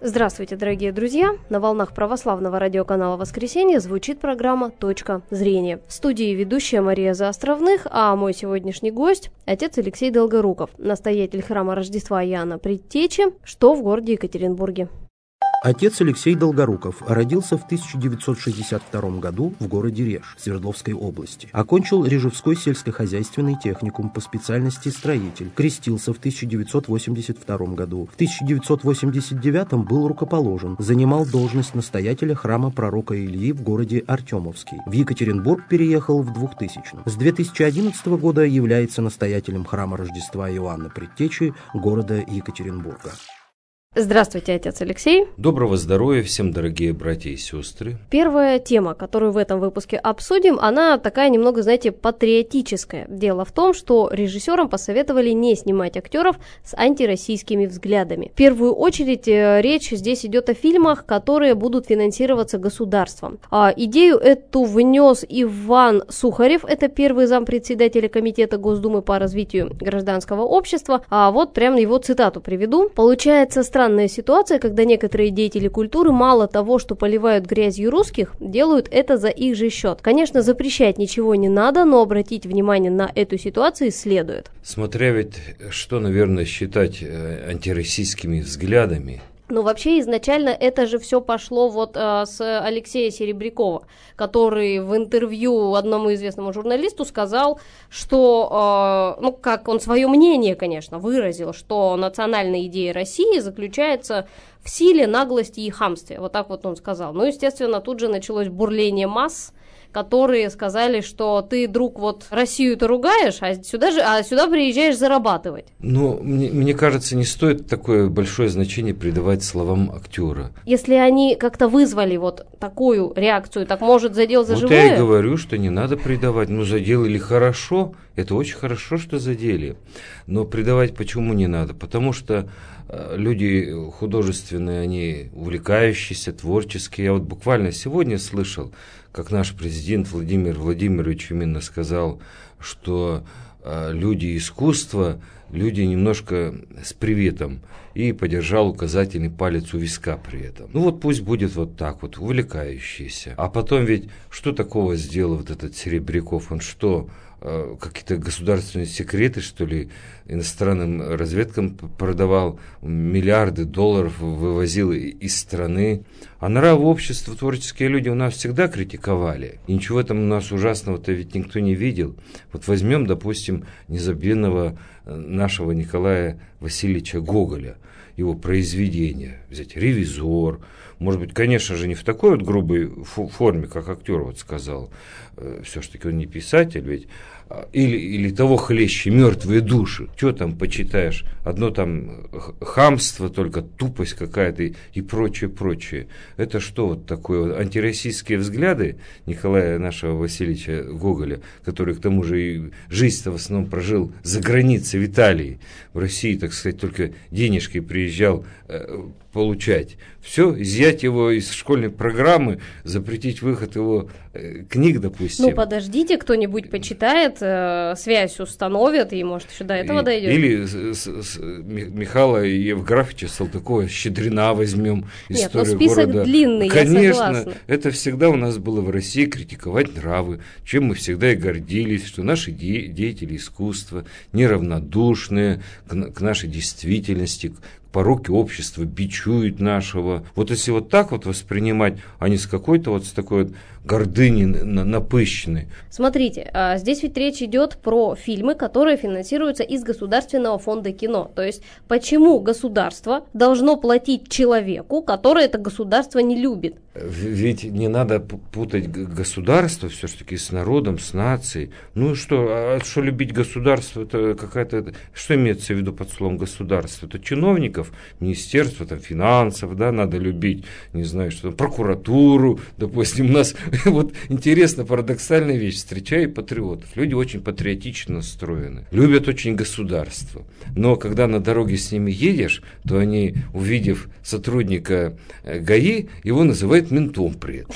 Здравствуйте, дорогие друзья! На волнах православного радиоканала «Воскресенье» звучит программа «Точка зрения». В студии ведущая Мария Заостровных, а мой сегодняшний гость – отец Алексей Долгоруков, настоятель храма Рождества Иоанна Предтечи, что в городе Екатеринбурге. Отец Алексей Долгоруков родился в 1962 году в городе Реж Свердловской области. Окончил Режевской сельскохозяйственный техникум по специальности строитель. Крестился в 1982 году. В 1989 был рукоположен. Занимал должность настоятеля храма пророка Ильи в городе Артемовский. В Екатеринбург переехал в 2000-м. С 2011 года является настоятелем храма Рождества Иоанна Предтечи города Екатеринбурга. Здравствуйте, отец Алексей. Доброго здоровья всем, дорогие братья и сестры. Первая тема, которую в этом выпуске обсудим, она такая немного, знаете, патриотическая. Дело в том, что режиссерам посоветовали не снимать актеров с антироссийскими взглядами. В первую очередь речь здесь идет о фильмах, которые будут финансироваться государством. Идею эту внес Иван Сухарев, это первый зампредседателя Комитета Госдумы по развитию гражданского общества. Вот прям его цитату приведу. Получается странная ситуация, когда некоторые деятели культуры мало того, что поливают грязью русских, делают это за их же счет. Конечно, запрещать ничего не надо, но обратить внимание на эту ситуацию следует. Смотря ведь, что, наверное, считать антироссийскими взглядами. Но вообще изначально это же все пошло с Алексея Серебрякова, который в интервью одному известному журналисту сказал, что, как он свое мнение, конечно, выразил, что национальная идея России заключается в силе, наглости и хамстве. Вот так вот он сказал. Естественно, тут же началось бурление масс, которые сказали, что ты, друг, Россию-то ругаешь, а сюда приезжаешь зарабатывать. Мне кажется, не стоит такое большое значение придавать словам актера. Если они как-то вызвали такую реакцию, так может задел за живое? Я и говорю, что не надо придавать. Заделали хорошо, это очень хорошо, что задели. Но придавать почему не надо? Потому что люди художественные, они увлекающиеся, творческие. Я буквально сегодня слышал, как наш президент Владимир Владимирович именно сказал, что люди искусства, люди немножко с приветом, и подержал указательный палец у виска при этом. Пусть будет так, увлекающийся. А потом ведь, что такого сделал этот Серебряков? Он что, какие-то государственные секреты, что ли, иностранным разведкам продавал, миллиарды долларов вывозил из страны? А нравы общества, творческие люди у нас всегда критиковали. И ничего там у нас ужасного-то ведь никто не видел. Возьмем, допустим, незабвенного нашего Николая Васильевича Гоголя, его произведения, взять «Ревизор». Может быть, конечно же, не в такой грубой форме, как актер сказал. Все-таки он не писатель, ведь. Или того хлеще «Мертвые души». Что там почитаешь? Одно там хамство, только тупость какая-то и прочее. Это что такое? Антироссийские взгляды Николая нашего Васильевича Гоголя, который к тому же и жизнь-то в основном прожил за границей, в Италии. В России, так сказать, только денежки приезжал получать. Все, изъять его из школьной программы, запретить выход его книг, допустим. Подождите, кто-нибудь почитает, связь установит, и, может, еще до этого дойдет. Или с Михаила Евграфовича Салтыкова «Щедрина» возьмем, историю список города. длинный, конечно, я согласна. Это всегда у нас было в России критиковать нравы, чем мы всегда и гордились, что наши деятели искусства неравнодушные к нашей действительности, пороки общества бичуют нашего. Если так воспринимать, а не с какой-то с такой гордыней напыщенной. Смотрите, здесь ведь речь идет про фильмы, которые финансируются из Государственного фонда кино. То есть, почему государство должно платить человеку, который это государство не любит? Ведь не надо путать государство все-таки с народом, с нацией. Что любить государство, это какая-то... Что имеется в виду под словом государство? Это чиновников, министерства, финансов, надо любить, не знаю, что прокуратуру, допустим, у нас интересно, парадоксальная вещь, встречаю патриотов, люди очень патриотично настроены, любят очень государство, но когда на дороге с ними едешь, то они, увидев сотрудника ГАИ, его называют ментом при этом.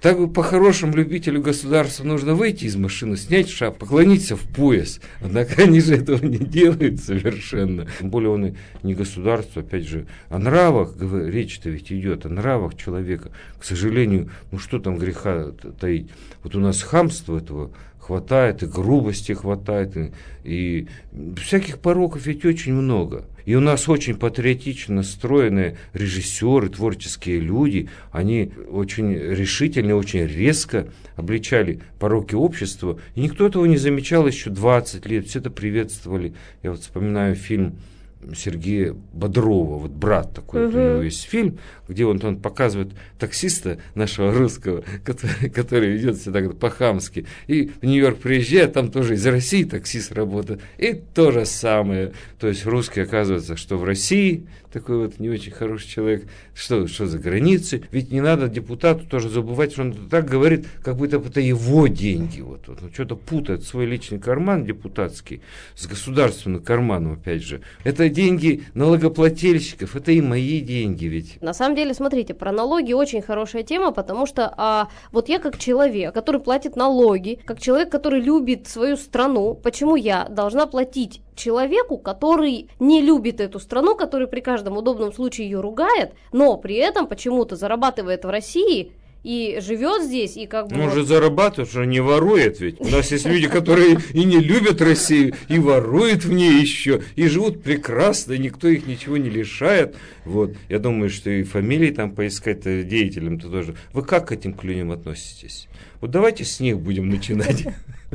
Так бы по-хорошему любителю государства нужно выйти из машины, снять шапку, поклониться в пояс. Однако они же этого не делают совершенно. Тем более он и не государство, опять же, о нравах, речь-то ведь идет, о нравах человека. К сожалению, ну что там греха таить. Вот у нас хамства этого хватает, и грубости хватает, и всяких пороков ведь очень много. И у нас очень патриотично настроенные режиссеры, творческие люди, они очень решительно, очень резко обличали пороки общества, и никто этого не замечал еще 20 лет, все это приветствовали. Я вот вспоминаю фильм Сергея Бодрова, вот «Брат» такой, вот у него есть фильм, где он показывает таксиста нашего русского, который ведет себя так по-хамски, и в Нью-Йорк приезжает, там тоже из России таксист работает, и то же самое, то есть русский оказывается, что в России такой вот не очень хороший человек, что за границей, ведь не надо депутату тоже забывать, что он так говорит, как будто это его деньги, вот он что-то путает свой личный карман депутатский с государственным карманом, опять же, это деньги налогоплательщиков, это и мои деньги ведь. На самом деле, смотрите, про налоги очень хорошая тема, потому что вот я как человек, который платит налоги, как человек, который любит свою страну, почему я должна платить человеку, который не любит эту страну, который при каждом удобном случае ее ругает, но при этом почему-то зарабатывает в России и живет здесь, и как бы... Он же зарабатывает, что не ворует ведь. У нас есть люди, которые и не любят Россию, и воруют в ней еще, и живут прекрасно, и никто их ничего не лишает. Вот. Я думаю, что и фамилии там поискать деятелям-то тоже. Вы как к этим людям относитесь? Вот давайте с них будем начинать.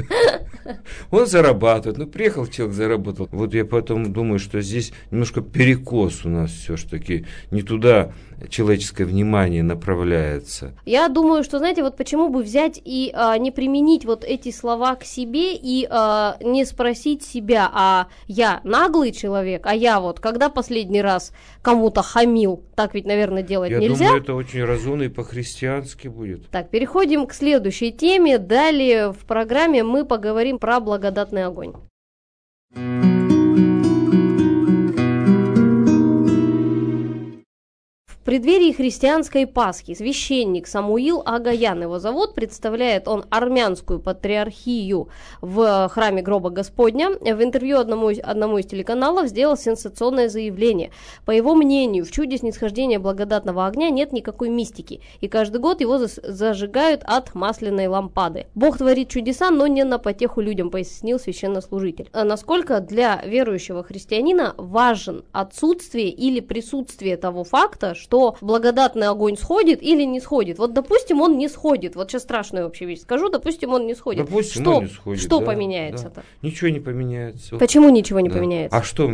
Он зарабатывает, приехал человек, заработал. Вот я потом думаю, что здесь немножко перекос у нас все-таки, не туда человеческое внимание направляется. Я думаю, что, знаете, вот почему бы взять и не применить вот эти слова к себе и не спросить себя, а я наглый человек, а я вот когда последний раз кому-то хамил, так ведь, наверное, делать нельзя. Я думаю, это очень разумно и по-христиански будет. Так, переходим к следующей теме. Далее в программе мы поговорим про благодатный огонь. В преддверии христианской Пасхи священник Самуил Агаян, его зовут, представляет он армянскую патриархию в храме гроба Господня. В интервью одному из телеканалов сделал сенсационное заявление. По его мнению, в чуде снисхождения благодатного огня нет никакой мистики, и каждый год его зажигают от масляной лампады. Бог творит чудеса, но не на потеху людям, пояснил священнослужитель. А насколько для верующего христианина важен отсутствие или присутствие того факта, что благодатный огонь сходит или не сходит. Вот, допустим, он не сходит. Вот сейчас страшную вообще вещь скажу. Допустим, он не сходит. Допустим, он не сходит. Что поменяется-то? Да. Ничего не поменяется. Почему ничего не поменяется? А что?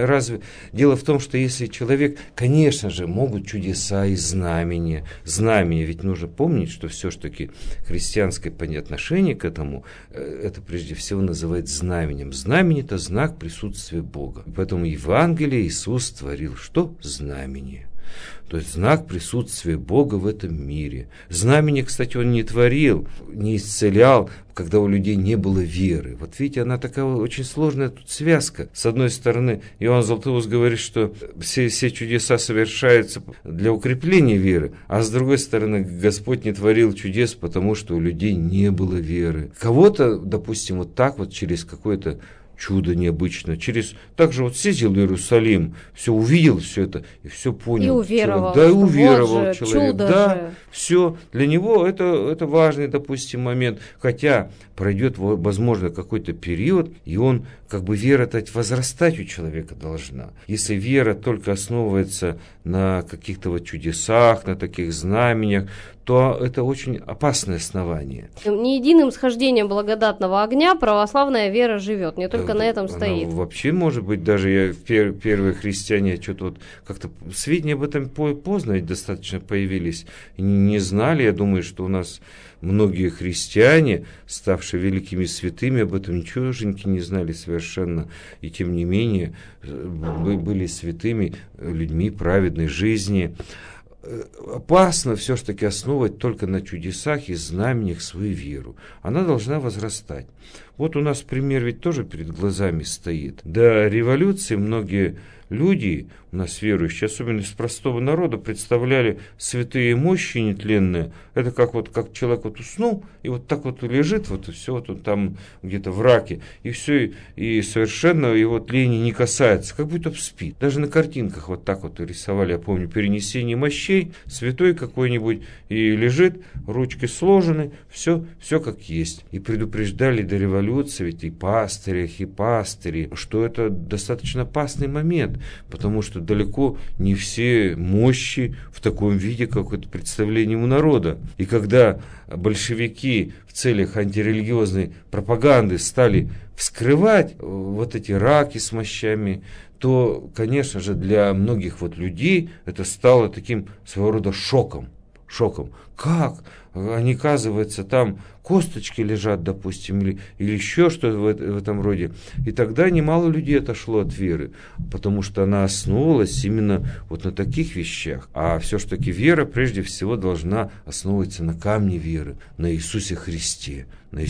Дело в том, что если человек... Конечно же, могут чудеса и знамения. Знамения. Ведь нужно помнить, что все-таки христианское отношение к этому, это прежде всего называется знаменем. Знамение – это знак присутствия Бога. Поэтому в Евангелии Иисус творил что? Знамение. То есть знак присутствия Бога в этом мире. Знамение, кстати, он не творил, не исцелял, когда у людей не было веры. Вот видите, она такая очень сложная тут связка. С одной стороны, Иоанн Златоуст говорит, что все чудеса совершаются для укрепления веры, а с другой стороны, Господь не творил чудес, потому что у людей не было веры. Кого-то, допустим, вот так вот через какое-то чудо необычное. Также вот съездил в Иерусалим, все увидел, все это, и все понял. И уверовал. Человек. Да, и уверовал вот же, человек. Чудо да, же. Все. Для него это важный, допустим, момент. Хотя пройдет, возможно, какой-то период, и он, вера-то возрастать у человека должна. Если вера только основывается на каких-то вот чудесах, на таких знамениях, то это очень опасное основание. Не единым схождением благодатного огня православная вера живет, не только на этом стоит. Вообще, может быть, даже первые христиане что-то вот как-то сведения об этом поздно достаточно появились, не знали. Я думаю, что у нас многие христиане, ставшие великими святыми, об этом ничегошеньки не знали совершенно. И тем не менее были святыми людьми праведной жизни. Опасно все-таки основывать только на чудесах и знамениях свою веру. Она должна возрастать. Вот у нас пример ведь тоже перед глазами стоит. До революции многие люди, у нас верующие, особенно из простого народа, представляли святые мощи нетленные. Это как человек уснул, и вот так вот лежит, вот и все, вот он там где-то в раке, и все, и совершенно его тление не касается, как будто спит. Даже на картинках вот так вот рисовали, я помню, перенесение мощей, святой какой-нибудь, и лежит, ручки сложены, все как есть. И предупреждали до революции ведь и пастыри, что это достаточно опасный момент, потому что далеко не все мощи в таком виде, как это представление у народа. И когда большевики в целях антирелигиозной пропаганды стали вскрывать вот эти раки с мощами, то, конечно же, для многих людей это стало таким своего рода шоком. Как? Они, оказывается, там косточки лежат, допустим, или еще что-то в этом роде. И тогда немало людей отошло от веры, потому что она основывалась именно вот на таких вещах. А все-таки вера, прежде всего, должна основываться на камне веры, на Иисусе Христе.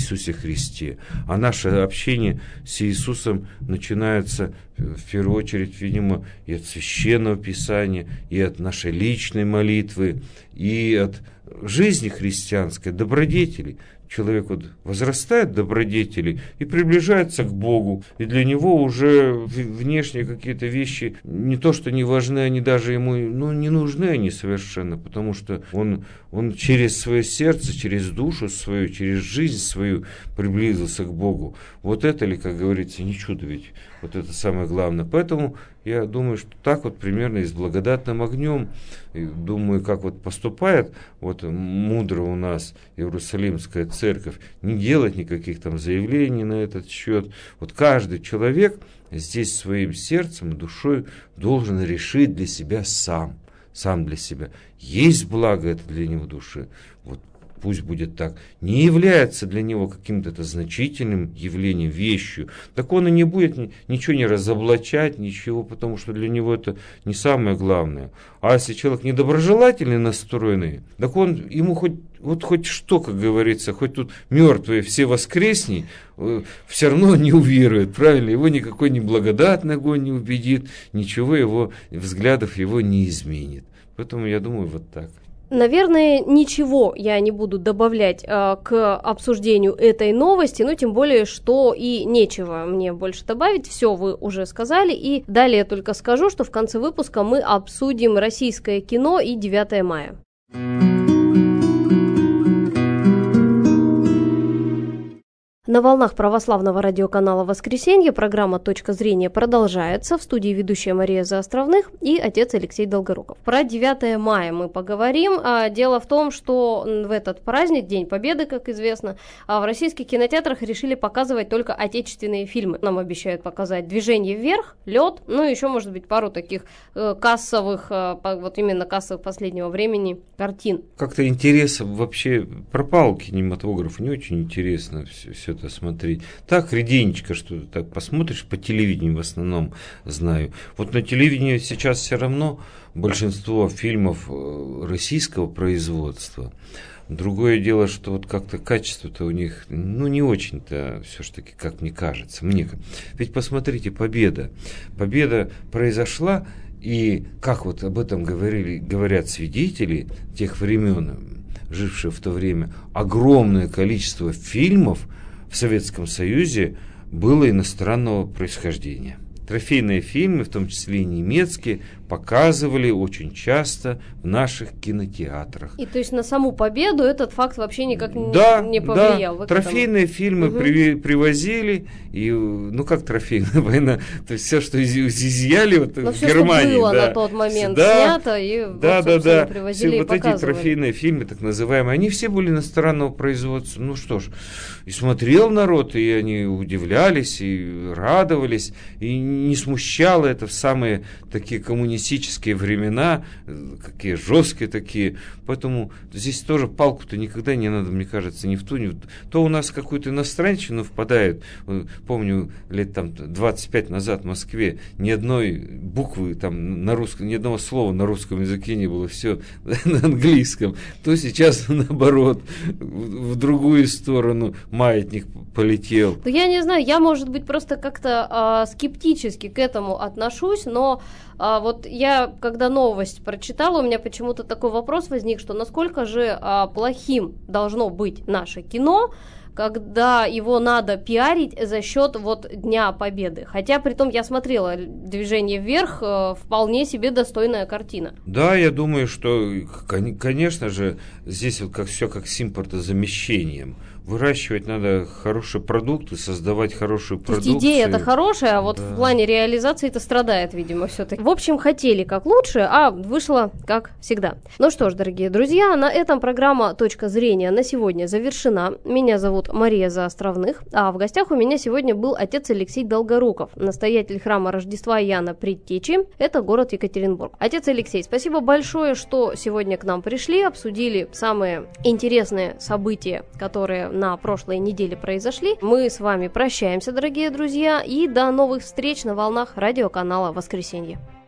А наше общение с Иисусом начинается в первую очередь, видимо, и от Священного Писания, и от нашей личной молитвы, и от жизни христианской, добродетелей. Человек возрастает в добродетели и приближается к Богу, и для него уже внешние какие-то вещи не то что не важны, они даже ему не нужны они совершенно, потому что он через свое сердце, через душу свою, через жизнь свою приблизился к Богу. Вот это ли, как говорится, не чудо ведь, вот это самое главное. Поэтому я думаю, что так примерно и с благодатным огнем, и думаю, как поступает мудро у нас Иерусалимская церковь, не делать никаких там заявлений на этот счет. Каждый человек здесь своим сердцем и душой должен решить для себя сам для себя. Есть благо это для него души. Пусть будет так, не является для него каким-то значительным явлением, вещью, так он и не будет ничего не разоблачать, ничего, потому что для него это не самое главное. А если человек недоброжелательный настроенный, так ему хоть что, как говорится, хоть тут мертвые все воскресни, все равно не уверует, правильно? Его никакой неблагодатный огонь не убедит, ничего его, взглядов его не изменит. Поэтому я думаю, так. Наверное, ничего я не буду добавлять к обсуждению этой новости, тем более, что и нечего мне больше добавить, все вы уже сказали, и далее только скажу, что в конце выпуска мы обсудим российское кино и 9 мая. На волнах православного радиоканала «Воскресенье» программа «Точка зрения» продолжается. В студии ведущая Мария Заостровных и отец Алексей Долгоруков. Про 9 мая мы поговорим. Дело в том, что в этот праздник, День Победы, как известно, в российских кинотеатрах решили показывать только отечественные фильмы. Нам обещают показать «Движение вверх», «Лед», еще, может быть, пару таких кассовых, именно кассовых последнего времени картин. Как-то интерес вообще пропал кинематограф, не очень интересно все это смотреть. Так, реденечко, что так посмотришь, по телевидению в основном знаю. На телевидении сейчас все равно большинство фильмов российского производства. Другое дело, что как-то качество-то у них, не очень-то, все-таки, как мне кажется. Ведь посмотрите, победа произошла, и как об этом говорят свидетели тех времен, жившие в то время, огромное количество фильмов в Советском Союзе было иностранного происхождения. Трофейные фильмы, в том числе и немецкие, показывали очень часто в наших кинотеатрах. И то есть на саму победу этот факт вообще никак не повлиял? Да, трофейные фильмы привозили, и, как трофейная война, то есть все, что изъяли в Германии. Что было на тот момент снято, и привозили и показывали. Эти трофейные фильмы, так называемые, они все были иностранного производства. И смотрел народ, и они удивлялись, и радовались, и не смущало это в самые такие коммунистические времена, какие жесткие такие. Поэтому здесь тоже палку-то никогда не надо, мне кажется, ни в ту, ни в ту. То у нас какую-то иностранщину впадает. Помню, лет 25 назад в Москве ни одной буквы на русском, ни одного слова на русском языке не было, все на английском. То сейчас наоборот, в другую сторону маятник полетел. Я не знаю, я, может быть, просто как-то скептично скептически к этому отношусь, но вот я, когда новость прочитала, у меня почему-то такой вопрос возник, что насколько же плохим должно быть наше кино, когда его надо пиарить за счет вот Дня Победы. Хотя, при том, я смотрела «Движение вверх», вполне себе достойная картина. Да, я думаю, что, конечно же, здесь вот все как с импортозамещением. Выращивать надо хорошие продукты, создавать хорошую продукцию. Идея-то хорошая, а вот в плане реализации-то страдает, видимо, все-таки. В общем, хотели как лучше, а вышло как всегда. Ну что ж, дорогие друзья, на этом программа «Точка зрения» на сегодня завершена. Меня зовут Мария Заостровных, а в гостях у меня сегодня был отец Алексей Долгоруков, настоятель храма Рождества Иоанна Предтечи. Это город Екатеринбург. Отец Алексей, спасибо большое, что сегодня к нам пришли, обсудили самые интересные события, которые на прошлой неделе произошли. Мы с вами прощаемся, дорогие друзья, и до новых встреч на волнах радиоканала «Воскресенье».